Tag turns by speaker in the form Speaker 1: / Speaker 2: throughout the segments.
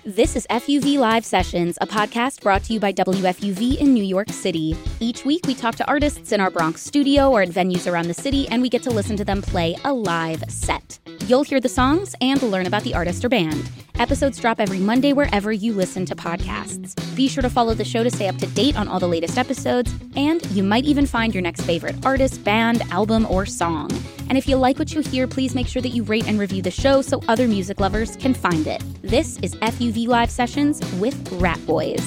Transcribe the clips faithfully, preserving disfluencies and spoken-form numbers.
Speaker 1: This is F U V Live Sessions, a podcast brought to you by W F U V in New York City. Each week, we talk to artists in our Bronx studio or at venues around the city, and we get to listen to them play a live set. You'll hear the songs and learn about the artist or band. Episodes drop every Monday wherever you listen to podcasts. Be sure to follow the show to stay up to date on all the latest episodes, and you might even find your next favorite artist, band, album, or song. And if you like what you hear, please make sure that you rate and review the show so other music lovers can find it. This is F U V Live Sessions with Rat Boys.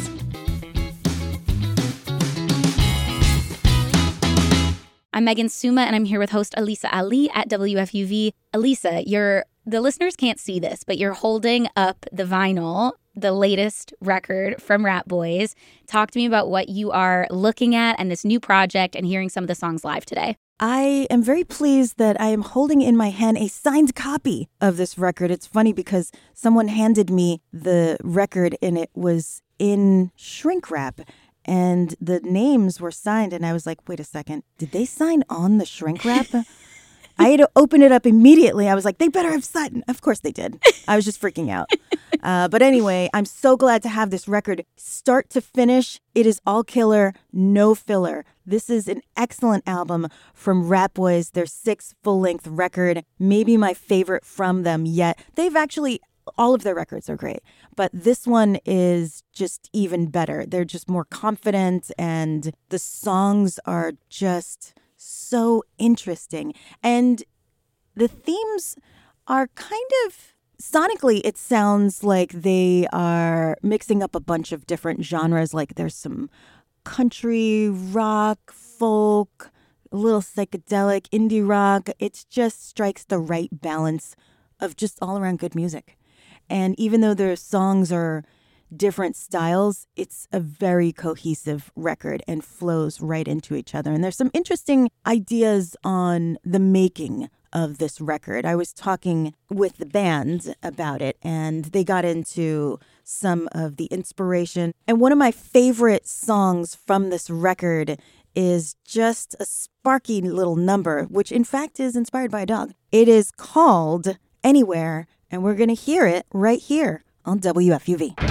Speaker 1: I'm Megan Suma, and I'm here with host Alisa Ali at W F U V. Alisa, you're, the listeners can't see this, but you're holding up the vinyl, the latest record from Rat Boys. Talk to me about what you are looking at and this new project and hearing some of the songs live today.
Speaker 2: I am very pleased that I am holding in my hand a signed copy of this record. It's funny because someone handed me the record and it was in shrink wrap and the names were signed. And I was like, wait a second, did they sign on the shrink wrap? I had to open it up immediately. I was like, they better have signed. Of course they did. I was just freaking out. Uh, but anyway, I'm so glad to have this record start to finish. It is all killer, no filler. This is an excellent album from Rat Boys, their sixth full-length record, maybe my favorite from them yet. They've actually, all of their records are great, but this one is just even better. They're just more confident, and the songs are just so interesting. And the themes are kind of, sonically, it sounds like they are mixing up a bunch of different genres. Like there's some country, rock, folk, a little psychedelic, indie rock. It just strikes the right balance of just all around good music. And even though their songs are different styles, it's a very cohesive record and flows right into each other. And there's some interesting ideas on the making of this record. I was talking with the band about it, and they got into some of the inspiration. And one of my favorite songs from this record is just a sparky little number, which in fact is inspired by a dog. It is called Anywhere, and we're going to hear it right here on W F U V.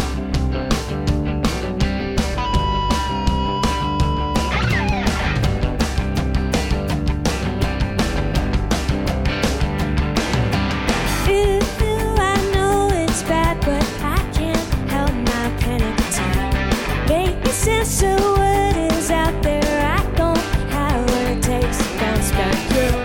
Speaker 3: So what is out there, I don't have what it takes to bounce back through.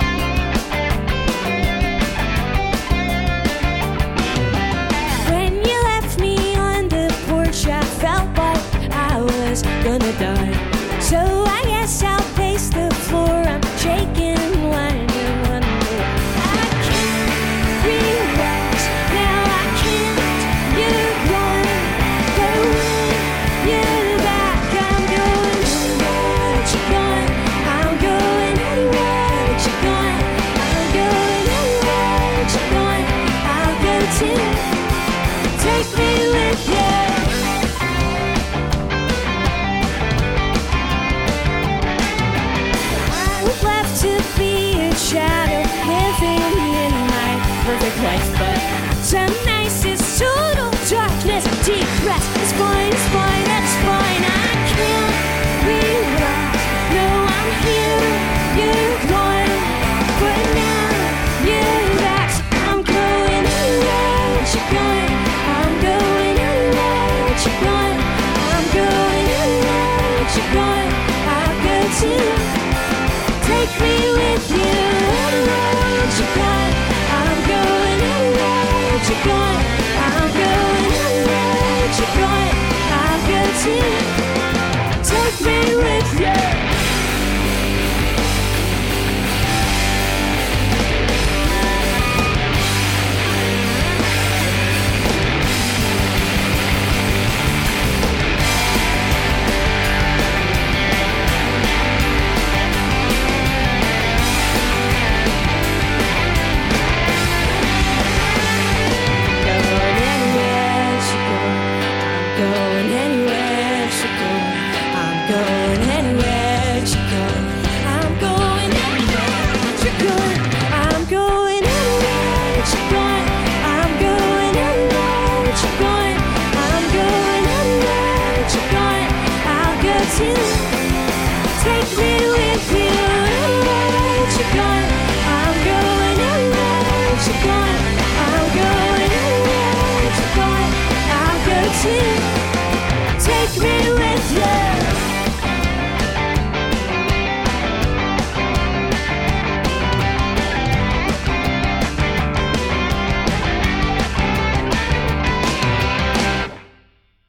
Speaker 3: When you left me on the porch, I felt like I was gonna die. So I guess I'll pace the floor, I'm shaking, winding, wondering. I can't relax, now I can't, you're gone, go, you. Take me with you. I was left to be a shadow, living in my perfect life, but some nights it's total darkness, deep rest. It's fine, it's fine, that's fine. I can't relax. No, I'm here, you're gone, but now you're back. So I'm going anywhere you're going. I'm going anywhere you're going. I'm going anywhere you're going. I'll go too. Take me with you anywhere you're going. I'm going anywhere you're going. I'm going anywhere you're going. I'll go too. Take me with you. You're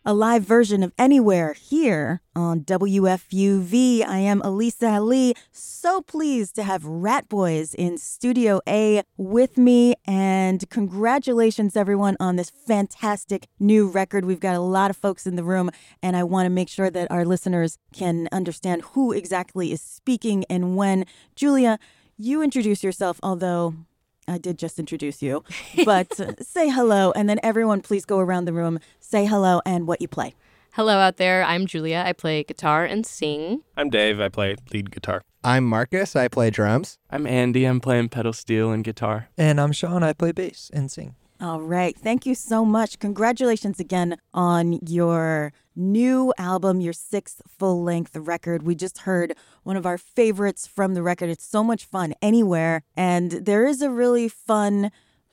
Speaker 2: a live version of Anywhere here on W F U V. I am Elisa Ali. So pleased to have Rat Boys in Studio A with me. And congratulations, everyone, on this fantastic new record. We've got a lot of folks in the room, and I want to make sure that our listeners can understand who exactly is speaking and when. Julia, you introduce yourself, although I did just introduce you, but uh, say hello, and then everyone please go around the room, say hello and what you play.
Speaker 4: Hello out there, I'm Julia. I play guitar and sing.
Speaker 5: I'm Dave. I play lead guitar.
Speaker 6: I'm Marcus. I play drums.
Speaker 7: I'm Andy. I'm playing pedal steel and guitar.
Speaker 8: And I'm Sean. I play bass and sing.
Speaker 2: All right. Thank you so much. Congratulations again on your new album, your sixth full-length record. We just heard one of our favorites from the record. It's so much fun, Anywhere. And there is a really fun,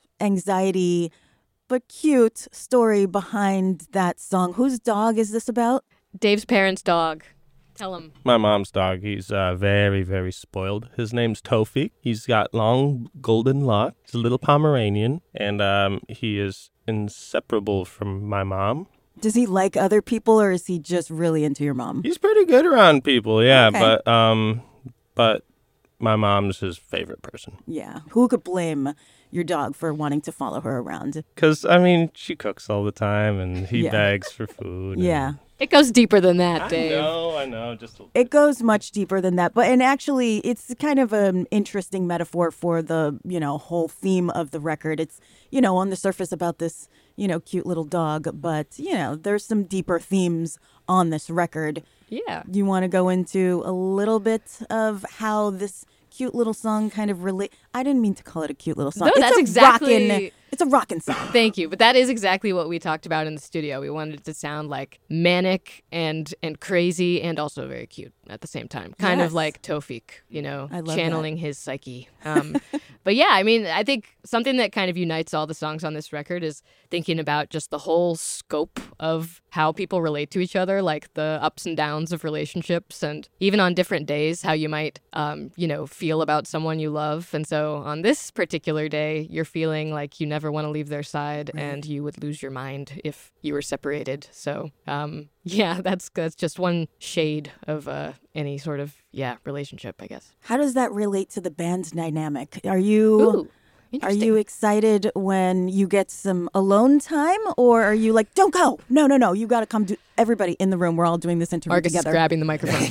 Speaker 2: anxiety, but cute story behind that song. Whose dog is this about?
Speaker 4: Dave's parents' dog. Tell him.
Speaker 5: My mom's dog. He's uh, very, very spoiled. His name's Tofik. He's got long golden locks. He's a little Pomeranian, and um, he is inseparable from my mom.
Speaker 2: Does he like other people, or is he just really into your mom?
Speaker 5: He's pretty good around people, yeah,
Speaker 2: Okay.
Speaker 5: but um, but my mom's his favorite person.
Speaker 2: Yeah. Who could blame your dog for wanting to follow her around?
Speaker 5: Because, I mean, she cooks all the time, and he
Speaker 2: Yeah.
Speaker 5: begs for food. and-
Speaker 2: Yeah.
Speaker 4: It goes deeper than that,
Speaker 5: I
Speaker 4: Dave.
Speaker 5: know, I know. Just a
Speaker 2: It goes much deeper than that. But, and actually, it's kind of an interesting metaphor for the, you know, whole theme of the record. It's, you know, on the surface about this, you know, cute little dog. But, you know, there's some deeper themes on this record.
Speaker 4: Yeah.
Speaker 2: You want to go into a little bit of how this cute little song kind of relate? I didn't mean to call it a cute little song.
Speaker 4: No,
Speaker 2: it's
Speaker 4: that's
Speaker 2: a
Speaker 4: exactly-
Speaker 2: rockin', it's a rockin' song.
Speaker 4: Thank you. But that is exactly what we talked about in the studio. We wanted it to sound like manic and and crazy and also very cute at the same time. Kind
Speaker 2: Yes.
Speaker 4: of like Tofik, you know,
Speaker 2: I love
Speaker 4: channeling his psyche. Um, but yeah, I mean, I think something that kind of unites all the songs on this record is thinking about just the whole scope of how people relate to each other, like the ups and downs of relationships, and even on different days, how you might, um, you know, feel about someone you love. And so on this particular day, you're feeling like you never want to leave their side, and you would lose your mind if you were separated. So, um, yeah, that's that's just one shade of uh, any sort of yeah relationship, I guess.
Speaker 2: How does that relate to the band's dynamic? Are you...
Speaker 4: Ooh.
Speaker 2: Are
Speaker 4: Interesting.
Speaker 2: you excited when you get some alone time, or are you like, don't go? No, no, no. You got to come to everybody in the room. We're all doing this interview
Speaker 4: Marcus
Speaker 2: together.
Speaker 4: is grabbing the microphone.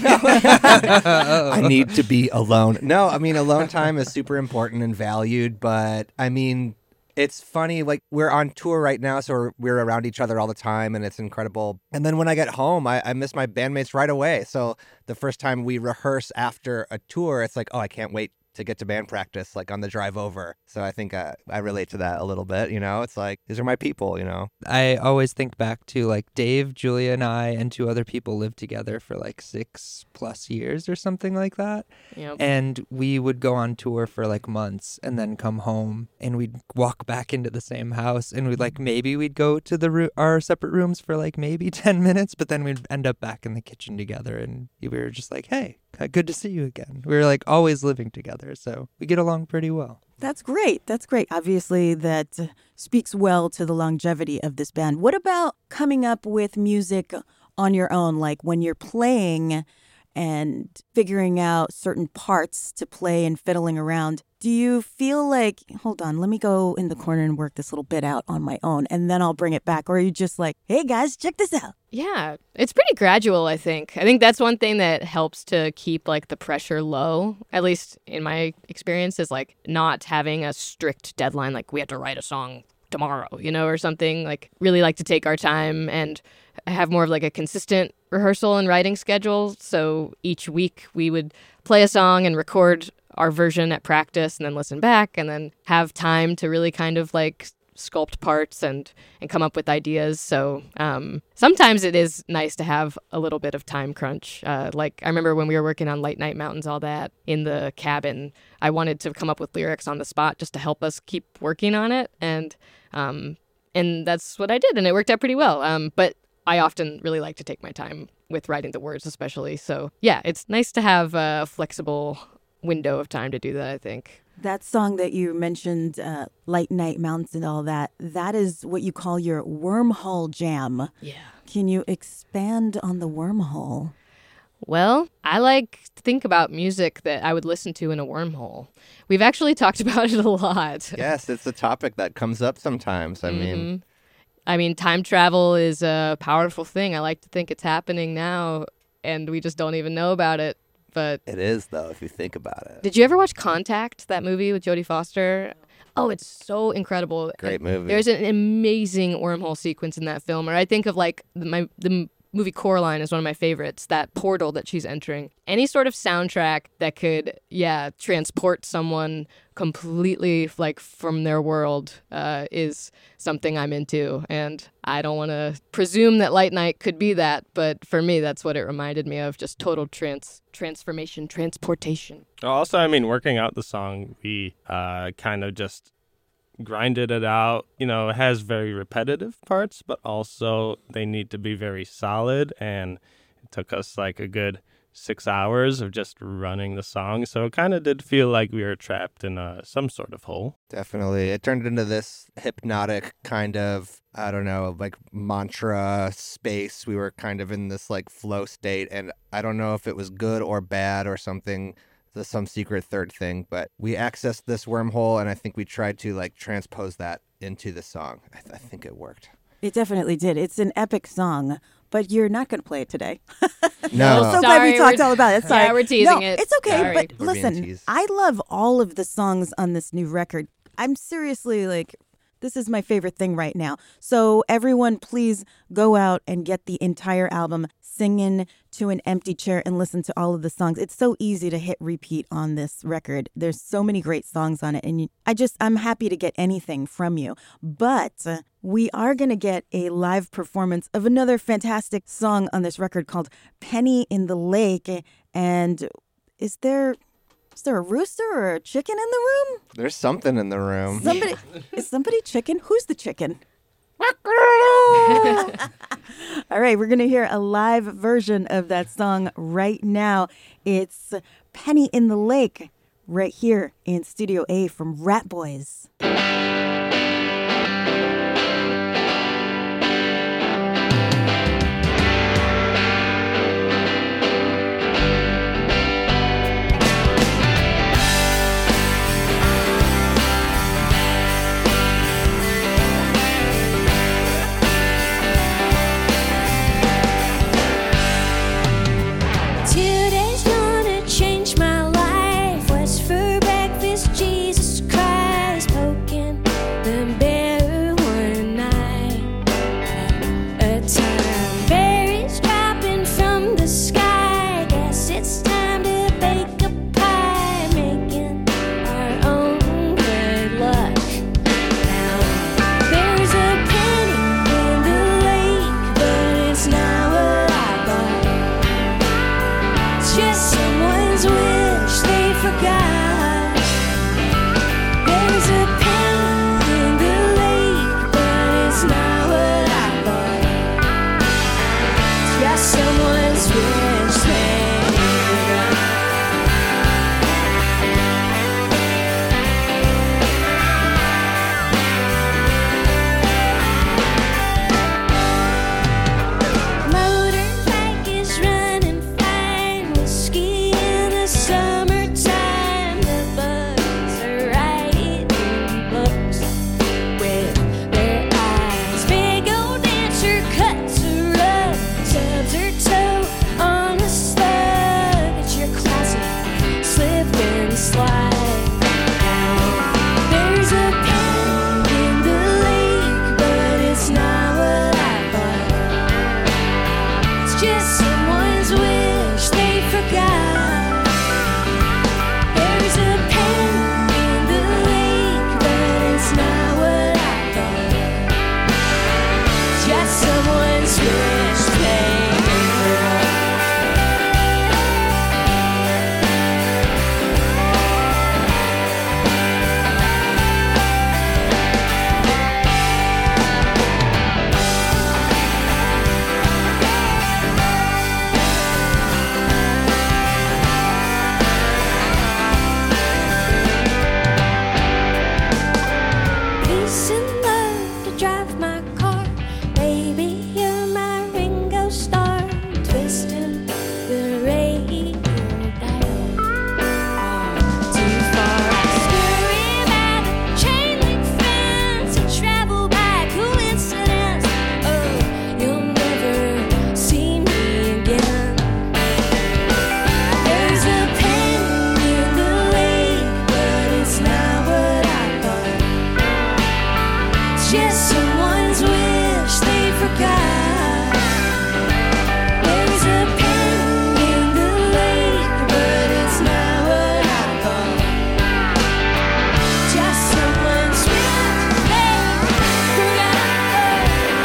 Speaker 6: I need to be alone. No, I mean, alone time is super important and valued, but I mean, it's funny, like we're on tour right now, so we're, we're around each other all the time, and it's incredible. And then when I get home, I, I miss my bandmates right away. So the first time we rehearse after a tour, it's like, oh, I can't wait to get to band practice, like on the drive over. So I think uh, I relate to that a little bit, you know? It's like, these are my people, you know?
Speaker 8: I always think back to like Dave, Julia, and I, and two other people lived together for like six plus years or something like that.
Speaker 4: Yep.
Speaker 8: And we would go on tour for like months and then come home and we'd walk back into the same house and we'd like, maybe we'd go to the ro- our separate rooms for like maybe ten minutes, but then we'd end up back in the kitchen together and we were just like, hey, good to see you again. We were like always living together, so we get along pretty well.
Speaker 2: That's great. That's great. Obviously, that uh, speaks well to the longevity of this band. What about coming up with music on your own, like when you're playing and figuring out certain parts to play and fiddling around? Do you feel like, hold on, let me go in the corner and work this little bit out on my own, and then I'll bring it back? Or are you just like, hey, guys, check this out?
Speaker 4: Yeah, it's pretty gradual, I think. I think that's one thing that helps to keep like the pressure low, at least in my experience, is like not having a strict deadline, like we have to write a song tomorrow, you know, or something. Like really like to take our time and have more of like a consistent rehearsal and writing schedule. So each week we would play a song and record our version at practice and then listen back and then have time to really kind of like sculpt parts and and come up with ideas. So um sometimes it is nice to have a little bit of time crunch. Uh like I remember when we were working on Light Night Mountains, all that in the cabin, I wanted to come up with lyrics on the spot just to help us keep working on it, and um and that's what I did, and it worked out pretty well. Um but I often really like to take my time with writing the words, especially. So yeah, it's nice to have a flexible window of time to do that, I think.
Speaker 2: That song that you mentioned, uh, Light Night Mountains and all that, that is what you call your wormhole jam.
Speaker 4: Yeah.
Speaker 2: Can you expand on the wormhole?
Speaker 4: Well, I like to think about music that I would listen to in a wormhole. We've actually talked about it a lot.
Speaker 6: Yes, it's a topic that comes up sometimes. I mean,
Speaker 4: Mhm. I mean, time travel is a powerful thing. I like to think it's happening now, and we just don't even know about it. But
Speaker 6: it is, though, if you think about it.
Speaker 4: did you ever watch Contact, that movie with Jodie Foster? Oh, it's so incredible.
Speaker 6: Great movie.
Speaker 4: There's an amazing wormhole sequence in that film. Or I think of like the, my the movie Coraline is one of my favorites, that portal that she's entering. Any sort of soundtrack that could, yeah, transport someone completely like from their world uh, is something I'm into. And I don't want to presume that Light Night could be that, but for me, that's what it reminded me of, just total trans transformation, transportation.
Speaker 5: Also, I mean, working out the song, we uh, kind of just grinded it out. You know, it has very repetitive parts, but also they need to be very solid. And it took us like a good six hours of just running the song. So it kind of did feel like we were trapped in a, some sort of hole.
Speaker 6: Definitely. It turned into this hypnotic kind of, I don't know, like mantra space. We were kind of in this like flow state. And I don't know if it was good or bad or something, some secret third thing, but we accessed this wormhole and I think we tried to like transpose that into the song. I, th- I think it worked.
Speaker 2: It definitely did. It's an epic song, but you're not going to play it today.
Speaker 6: No.
Speaker 2: I'm so glad
Speaker 4: Sorry,
Speaker 2: we talked
Speaker 4: we're-
Speaker 2: all about it. Sorry.
Speaker 4: Yeah, we're teasing
Speaker 2: no,
Speaker 4: it.
Speaker 2: It's okay,
Speaker 4: Sorry.
Speaker 2: but
Speaker 6: We're being
Speaker 2: listen,
Speaker 6: teased.
Speaker 2: I love all of the songs on this new record. I'm seriously like, this is my favorite thing right now. So everyone, please go out and get the entire album, Singin' to an Empty Chair, and listen to all of the songs. It's so easy to hit repeat on this record. There's so many great songs on it. And you, I just, I'm happy to get anything from you. But uh, we are going to get a live performance of another fantastic song on this record called Penny in the Lake. And is there... Is there a rooster or a chicken in the room?
Speaker 6: There's something in the room.
Speaker 2: Somebody is somebody chicken? Who's the chicken? All right, we're going to hear a live version of that song right now. It's Penny in the Lake right here in Studio A from Rat Boys.
Speaker 3: Today's gonna change my life. What's for breakfast? Jesus Christ, poking the bear one night at a time. Berries dropping from the sky. Guess it's time to bake a pie, making our own good luck. Now there's a penny in the lake, but it's not what I got. It's just someone's wish they forgot. There's a penny in the just someone's wish they forgot. There's a penny in the lake, but it's not what I thought. Just someone's wish they forgot.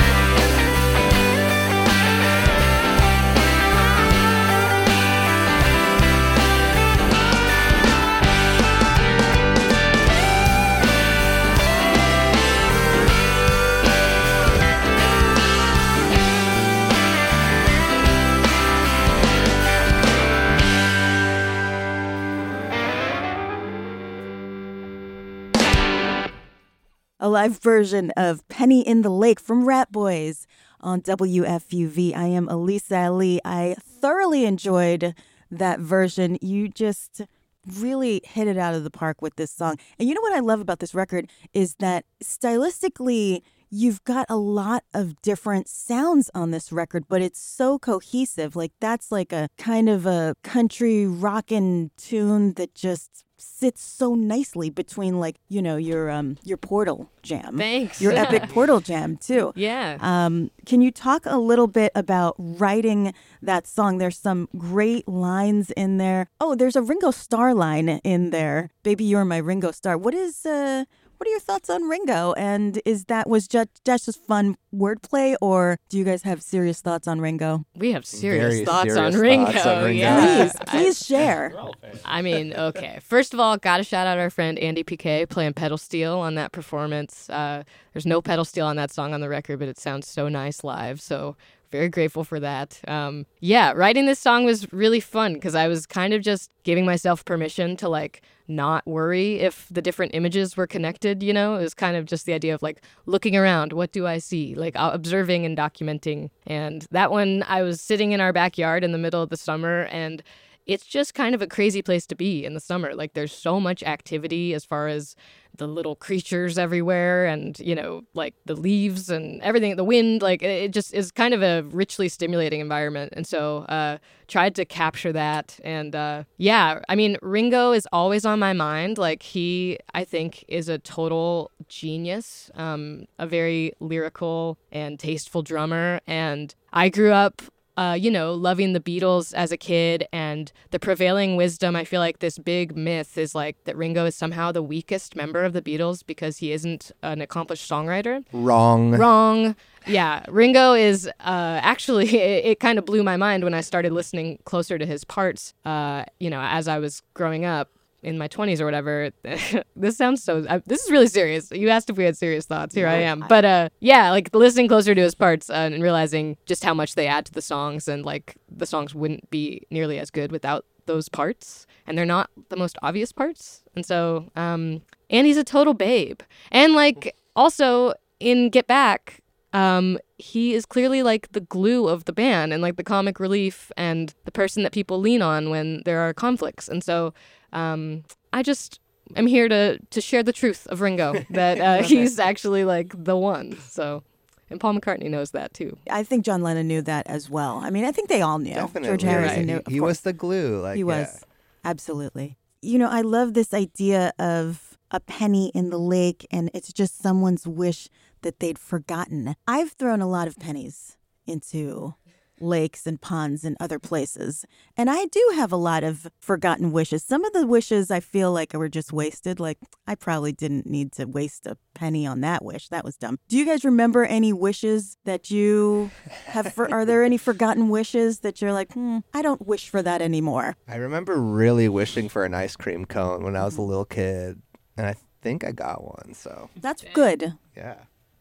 Speaker 2: A live version of Penny in the Lake from Rat Boys on W F U V. I am Elisa Ali. I thoroughly enjoyed that version. You just really hit it out of the park with this song. And you know what I love about this record is that stylistically, you've got a lot of different sounds on this record, but it's so cohesive. Like that's like a kind of a country rockin' tune that just sits so nicely between like, you know, your um your Portal jam.
Speaker 4: Thanks.
Speaker 2: Your epic Portal jam too.
Speaker 4: Yeah.
Speaker 2: Um, can you talk a little bit about writing that song? There's some great lines in there. Oh, there's a Ringo Starr line in there. Baby, you're my Ringo Starr. What is uh what are your thoughts on Ringo? And is that was just just just fun wordplay, or do you guys have serious thoughts on Ringo?
Speaker 4: We have serious
Speaker 6: Very
Speaker 4: thoughts,
Speaker 6: serious
Speaker 4: on, Ringo.
Speaker 6: thoughts on Ringo.
Speaker 4: Yeah.
Speaker 2: Please, please share.
Speaker 4: I mean, okay. First of all, gotta shout out our friend Andy Piquet playing pedal steel on that performance. Uh, there's no pedal steel on that song on the record, but it sounds so nice live. So very grateful for that. Um, yeah, writing this song was really fun because I was kind of just giving myself permission to like not worry if the different images were connected, you know? It was kind of just the idea of like looking around, what do I see? Like uh, observing and documenting. And that one, I was sitting in our backyard in the middle of the summer, and it's just kind of a crazy place to be in the summer. Like there's so much activity as far as the little creatures everywhere and, you know, like the leaves and everything, the wind, like it just is kind of a richly stimulating environment. And so uh, tried to capture that. And uh, yeah, I mean, Ringo is always on my mind. Like he, I think, is a total genius, um, a very lyrical and tasteful drummer. And I grew up Uh, you know, loving the Beatles as a kid, and the prevailing wisdom, I feel like this big myth is like that Ringo is somehow the weakest member of the Beatles because he isn't an accomplished songwriter.
Speaker 6: Wrong.
Speaker 4: Wrong. Yeah, Ringo is uh, actually, it, it kind of blew my mind when I started listening closer to his parts, uh, you know, as I was growing up in my twenties or whatever. This sounds so, uh, this is really serious. You asked if we had serious thoughts. Here I am. But uh, yeah, like listening closer to his parts uh, and realizing just how much they add to the songs, and like the songs wouldn't be nearly as good without those parts. And they're not the most obvious parts. And so, um, Andy's a total babe. And like also in Get Back, um, he is clearly like the glue of the band and like the comic relief and the person that people lean on when there are conflicts. And so um, I just am here to, to share the truth of Ringo, that uh, he's actually like the one. So, and Paul McCartney knows that too.
Speaker 2: I think John Lennon knew that as well. I mean, I think they all knew.
Speaker 6: Definitely.
Speaker 2: George Harrison
Speaker 6: Right.
Speaker 2: knew.
Speaker 6: He,
Speaker 2: of
Speaker 6: he
Speaker 2: course.
Speaker 6: was the glue. Like
Speaker 2: He was.
Speaker 6: yeah.
Speaker 2: Absolutely. You know, I love this idea of a penny in the lake, and it's just someone's wish that they'd forgotten. I've thrown a lot of pennies into lakes and ponds and other places, and I do have a lot of forgotten wishes. Some of the wishes I feel like were just wasted. Like, I probably didn't need to waste a penny on that wish. That was dumb. Do you guys remember any wishes that you have? For, are there any forgotten wishes that you're like, hmm, I don't wish for that anymore?
Speaker 6: I remember really wishing for an ice cream cone when I was a little kid, and I think I got one. So
Speaker 2: That's good.
Speaker 6: yeah.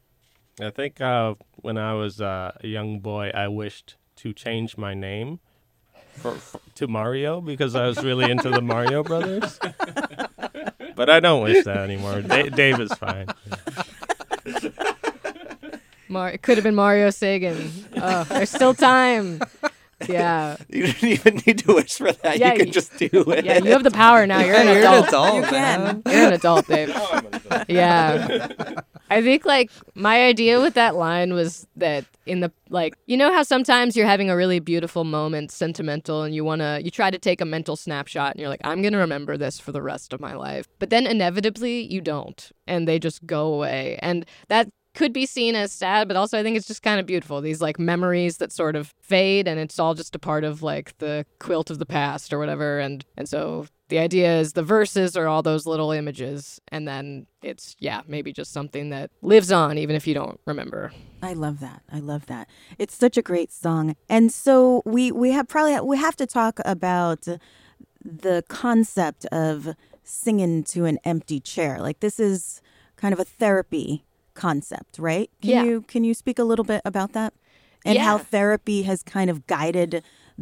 Speaker 5: I think uh, when I was uh, a young boy, I wished to change my name for, for, to Mario because I was really into the Mario Brothers. But I don't wish that anymore. Da- Dave is fine.
Speaker 4: Mar- it could have been Mario Sagan. Oh, there's still time. Yeah.
Speaker 6: You didn't even need to wish for that.
Speaker 4: Yeah,
Speaker 6: you could
Speaker 4: you-
Speaker 6: just do it.
Speaker 4: Yeah, you have the power now. You're an
Speaker 8: You're
Speaker 4: adult.
Speaker 8: an adult,
Speaker 2: You
Speaker 8: man.
Speaker 2: can.
Speaker 4: You're an adult, Dave. Yeah. I think, like, my idea with that line was that in the, like, you know how sometimes you're having a really beautiful moment, sentimental, and you want to, you try to take a mental snapshot, and you're like, I'm going to remember this for the rest of my life. But then inevitably, you don't, and they just go away. And that could be seen as sad, but also I think it's just kind of beautiful. These like memories that sort of fade, and it's all just a part of like the quilt of the past or whatever. And and so the idea is the verses are all those little images, and then it's, yeah, maybe just something that lives on even if you don't remember.
Speaker 2: I love that. I love that. It's such a great song. And so we we have probably we have to talk about the concept of singing to an empty chair. Like, this is kind of a therapy concept, right? Can
Speaker 4: Yeah.
Speaker 2: you can you speak a little bit about that? And how
Speaker 4: Yeah.
Speaker 2: therapy has kind of guided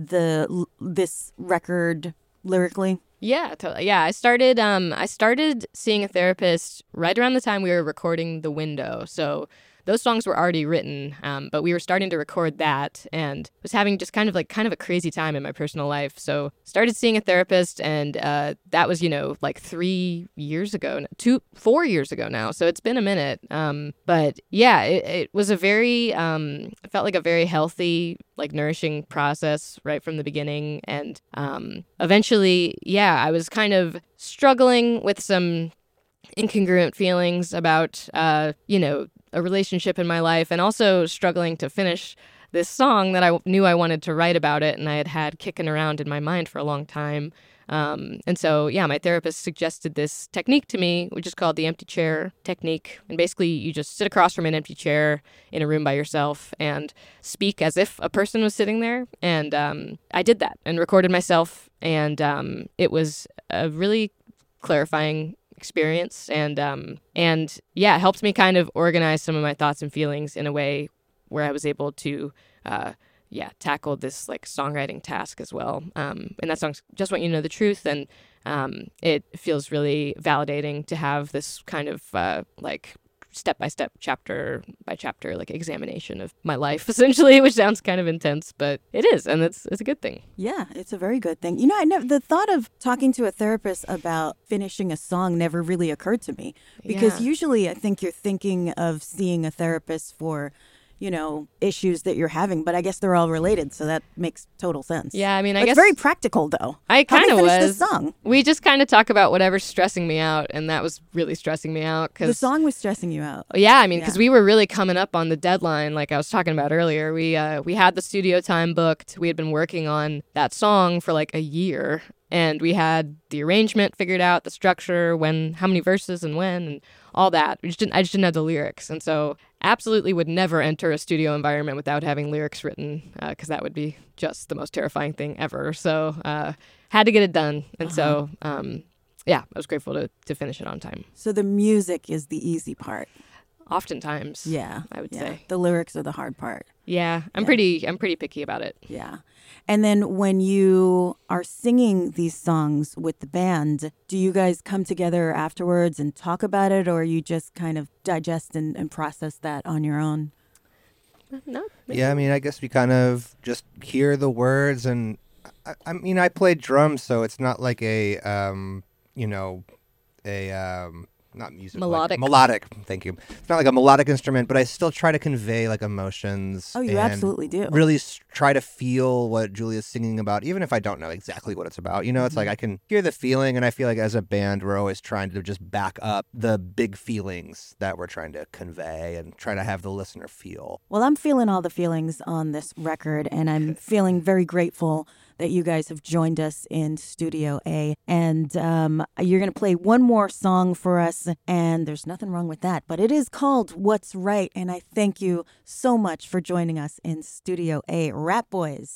Speaker 2: the this record lyrically?
Speaker 4: Yeah, totally. Yeah, I started um I started seeing a therapist right around the time we were recording The Window. So those songs were already written, um, but we were starting to record that and was having just kind of like kind of a crazy time in my personal life. So started seeing a therapist, and uh, that was, you know, like three years ago, two, four years ago now. So it's been a minute. Um, but yeah, it, it was a very, um, it felt like a very healthy, like nourishing process right from the beginning. And um, eventually, yeah, I was kind of struggling with some incongruent feelings about, uh, you know, a relationship in my life, and also struggling to finish this song that I knew I wanted to write about it, and I had had kicking around in my mind for a long time. Um, and so, yeah, my therapist suggested this technique to me, which is called the empty chair technique. And basically, you just sit across from an empty chair in a room by yourself and speak as if a person was sitting there. And um, I did that and recorded myself, and um, it was a really clarifying experience, and um and yeah, it helped me kind of organize some of my thoughts and feelings in a way where I was able to uh yeah tackle this like songwriting task as well. Um and that song's Just Want You to Know the Truth, and um it feels really validating to have this kind of uh like step by step, chapter by chapter, like examination of my life, essentially, which sounds kind of intense, but it is, and it's it's a good thing.
Speaker 2: Yeah, it's a very good thing. You know, I never, the thought of talking to a therapist about finishing a song never really occurred to me, because
Speaker 4: Yeah.
Speaker 2: usually I think you're thinking of seeing a therapist for, you know, issues that you're having, but I guess they're all related, so that makes total sense.
Speaker 4: Yeah, I mean, I
Speaker 2: It's
Speaker 4: guess
Speaker 2: very practical, though.
Speaker 4: I
Speaker 2: How do
Speaker 4: kind
Speaker 2: you
Speaker 4: of
Speaker 2: finish
Speaker 4: was.
Speaker 2: this song?
Speaker 4: We just kind of talk about whatever's stressing me out, and that was really stressing me out. Cause,
Speaker 2: The song was stressing you out.
Speaker 4: Yeah, I mean, because
Speaker 2: Yeah.
Speaker 4: we were really coming up on the deadline, like I was talking about earlier. We uh, we had the studio time booked. We had been working on that song for like a year, and we had the arrangement figured out, the structure, when, how many verses, and when, and all that. We just didn't. I just didn't have the lyrics, and so absolutely would never enter a studio environment without having lyrics written, because that would be just the most terrifying thing ever. So uh, had to get it done, and so um, yeah, I was grateful to to finish it on time.
Speaker 2: So the music is the easy part.
Speaker 4: Oftentimes,
Speaker 2: Yeah.
Speaker 4: I would
Speaker 2: yeah.
Speaker 4: say.
Speaker 2: The lyrics are the hard part.
Speaker 4: Yeah, I'm
Speaker 2: Yeah.
Speaker 4: pretty. I'm pretty picky about it.
Speaker 2: Yeah. And then when you are singing these songs with the band, do you guys come together afterwards and talk about it, or you just kind of digest and, and process that on your own?
Speaker 4: No.
Speaker 6: Yeah, I mean, I guess we kind of just hear the words, and I, I mean, I play drums, so it's not like a, um, you know, a um, not music, like-
Speaker 4: Melodic.
Speaker 6: melodic. Thank you. It's not like a melodic instrument, but I still try to convey like emotions.
Speaker 2: Oh, you
Speaker 6: and
Speaker 2: absolutely do.
Speaker 6: Really s- try to feel what Julia's singing about, even if I don't know exactly what it's about. You know, it's like I can hear the feeling, and I feel like as a band, we're always trying to just back up the big feelings that we're trying to convey and try to have the listener feel.
Speaker 2: Well, I'm feeling all the feelings on this record, and I'm feeling very grateful that you guys have joined us in Studio A. And um, you're going to play one more song for us, and there's nothing wrong with that. But it is called What's Right, and I thank you so much for joining us in Studio A. Rat Boys.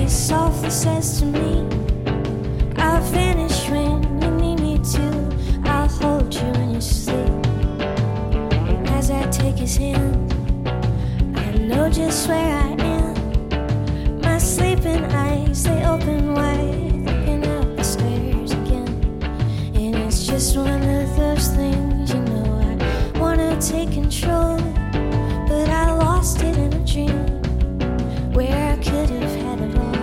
Speaker 3: he softly says to me, I'll vanish when you need me to. I'll hold you in your sleep. And as I take his hand, I know just where I am. My sleeping eyes, they open wide, looking up the stairs again. And it's just one of those things, you know, I wanna take control, but I lost it in a dream where I could have had it all.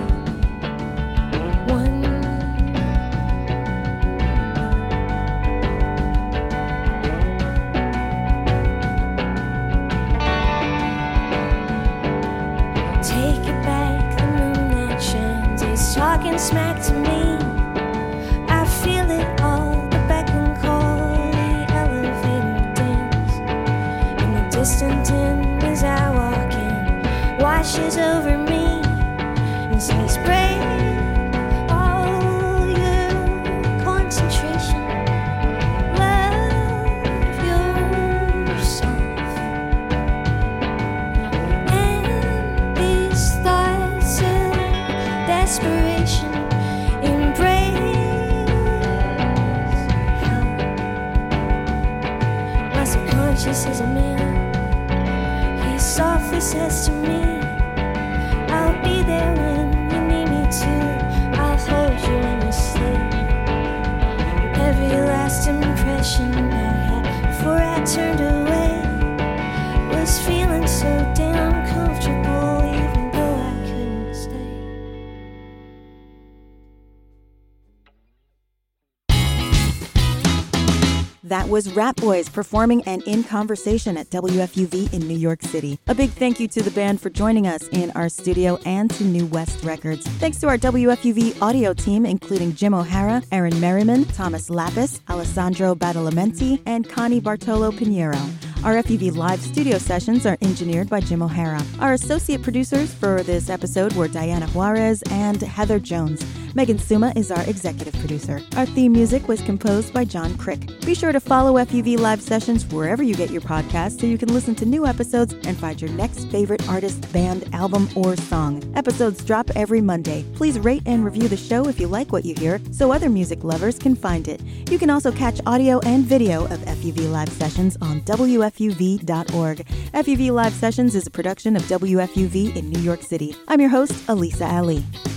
Speaker 3: One. Take it back, the moon that shines is talking smack to me. I feel it all, the beck and call, the elevator dance, and the distant end as I walk in washes over me and says, break all your concentration, love yourself, and these thoughts of desperation embrace help. My subconscious is a man, he softly says to me, I'll be there when you need me to. I'll hold you in your sleep. Every last impression I had before I turned away was feeling so damn comfortable, even though I couldn't stay.
Speaker 2: That was Rat Boys performing and in conversation at W F U V in New York City. A big thank you to the band for joining us in our studio and to New West Records. Thanks to our W F U V audio team, including Jim O'Hara, Aaron Merriman, Thomas Lapis, Alessandro Badalamenti, and Connie Bartolo Pinheiro. Our F U V live studio sessions are engineered by Jim O'Hara. Our associate producers for this episode were Diana Juarez and Heather Jones. Megan Suma is our executive producer. Our theme music was composed by John Crick. Be sure to follow F U V live sessions wherever you get your podcasts so you can listen to new episodes and find your next favorite artist, band, album, or song. Episodes drop every Monday. Please rate and review the show if you like what you hear so other music lovers can find it. You can also catch audio and video of F U V live sessions on W F U V dot org. F U V Live Sessions is a production of W F U V in New York City. I'm your host, Elisa Ali.